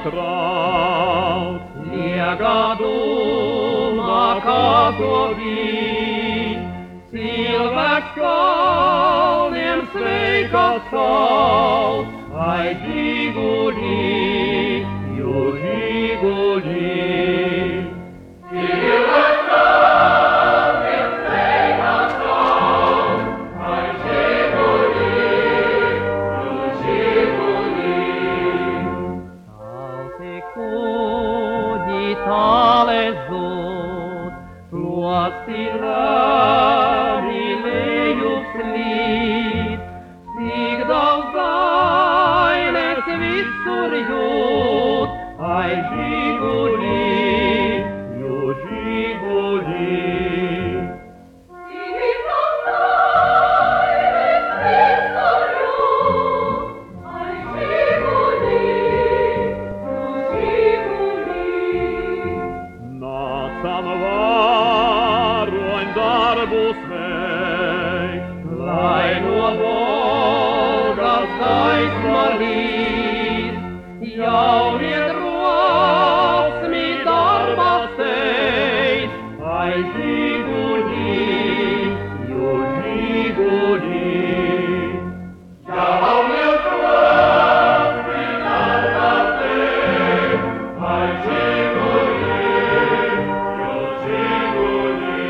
traut, liega duma katodī, cilvēks kalniem sveikas sauc, ai Žigulī, jo Žigulī. Cilvēks kalniem sveikas sauc, ai Žigulī, jo Žigulī. Alte kuģi tālezot, plosti rādi lejus līt, cik daudz zailes visur jūt, ai Žigulī, jo Žigulī. Cik daudz zailes visur jūt, ai Žigulī, jo Žigulī. Nācam varoņ darbus veikt, Lai no Volgas gaisma līst, jaunie drosmi darbā steidz, ai Žigulī, jo Žigulī. Jaunie drosmi darbā steidz, ai Žigulī, jo Žigulī.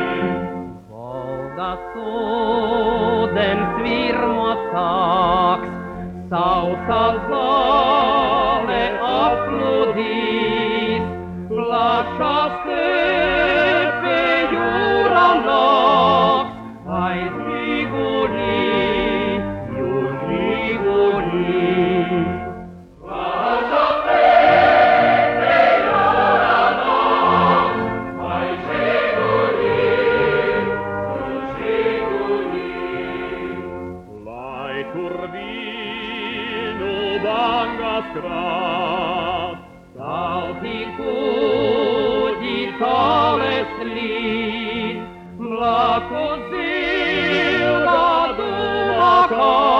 Volgas ūdens virmo sāks, sausa zāle apludīs, plašā stepe jūra nāks, ai Žigulī, jo Žigulī. Plašā stepe jūra nāks, ai Žigulī, jo Žigulī. lai tur vīnu bangas krāt, Salti kuģi tāles līd, blakus zilā duma kā